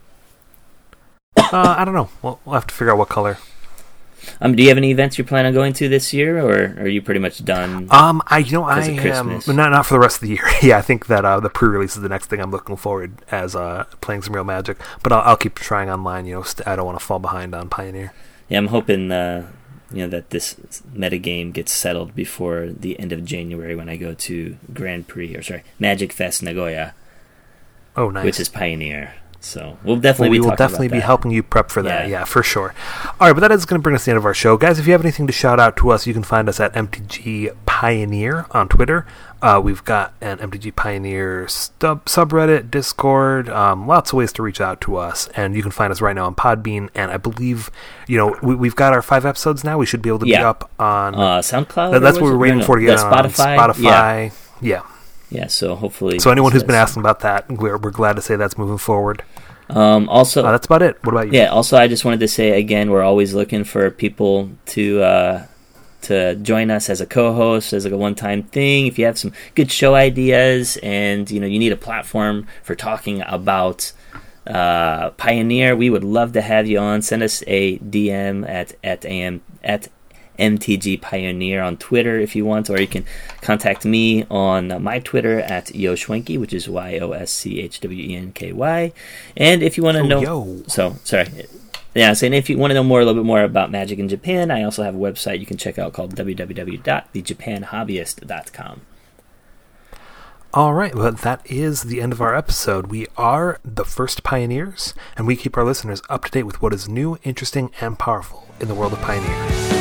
[SPEAKER 1] uh, I don't know. We'll, we'll have to figure out what color.
[SPEAKER 2] Um, do you have any events you plan on going to this year, or are you pretty much done?
[SPEAKER 1] Um, I you know I am um, not not for the rest of the year. Yeah, I think that uh, the pre-release is the next thing I'm looking forward as uh, playing some real Magic. But I'll, I'll keep trying online. You know, st- I don't want to fall behind on Pioneer.
[SPEAKER 2] Yeah, I'm hoping uh, you know that this metagame gets settled before the end of January when I go to Grand Prix or sorry Magic Fest Nagoya.
[SPEAKER 1] Oh, nice.
[SPEAKER 2] Which is Pioneer. So we'll definitely
[SPEAKER 1] well, we
[SPEAKER 2] be
[SPEAKER 1] will definitely
[SPEAKER 2] about
[SPEAKER 1] be
[SPEAKER 2] that.
[SPEAKER 1] helping you prep for that. Yeah.
[SPEAKER 2] Yeah,
[SPEAKER 1] for sure. All right, but that is going to bring us to the end of our show, guys. If you have anything to shout out to us, you can find us at M T G Pioneer on Twitter. Uh, we've got an M T G Pioneer sub- subreddit, Discord, um, lots of ways to reach out to us, and you can find us right now on Podbean. And I believe, you know, we, we've got our five episodes now. We should be able to
[SPEAKER 2] yeah.
[SPEAKER 1] be up on
[SPEAKER 2] uh, SoundCloud.
[SPEAKER 1] That, that's what we're waiting no, no. for to get
[SPEAKER 2] the
[SPEAKER 1] on
[SPEAKER 2] Spotify.
[SPEAKER 1] Spotify.
[SPEAKER 2] Yeah.
[SPEAKER 1] yeah.
[SPEAKER 2] Yeah. So hopefully.
[SPEAKER 1] So anyone who's been asking about that, we're we're glad to say that's moving forward.
[SPEAKER 2] Um, also,
[SPEAKER 1] uh, that's about it. What about you?
[SPEAKER 2] Yeah. Also, I just wanted to say again, we're always looking for people to uh, to join us as a co-host, as like a one-time thing. If you have some good show ideas, and you know you need a platform for talking about uh, Pioneer, we would love to have you on. Send us a D M at at am at M T G Pioneer on Twitter if you want, or you can contact me on my Twitter at Yoshwenky, which is Y O S C H W E N K Y. And if you want to
[SPEAKER 1] oh,
[SPEAKER 2] know,
[SPEAKER 1] yo.
[SPEAKER 2] so sorry, yeah, saying if you want to know more a little bit more about Magic in Japan, I also have a website you can check out called w w w dot the japan hobbyist dot com.
[SPEAKER 1] All right, well, that is the end of our episode. We are the First Pioneers, and we keep our listeners up to date with what is new, interesting, and powerful in the world of Pioneer.